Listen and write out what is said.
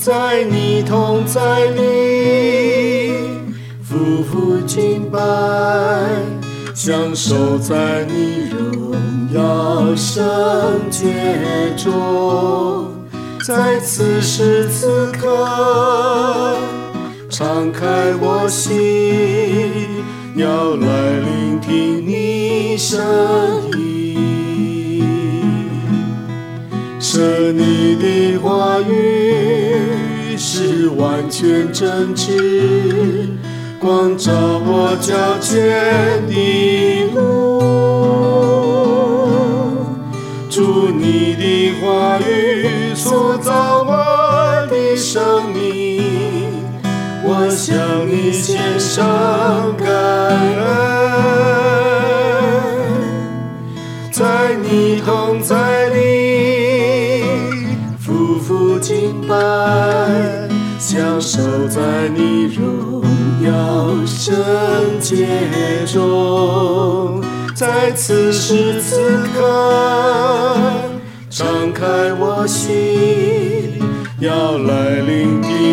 在你同在里，夫妇敬拜，享受在你荣耀圣洁中。在此时此刻，敞开我心，要来聆听你声音。神你的话语是完全真知，光照我脚前的路。主你的话语塑造我的生命，我向你献上感恩。在你同在里，夫妇敬拜，享受在你荣耀圣洁中。在此时此刻，敞开我心，要来聆听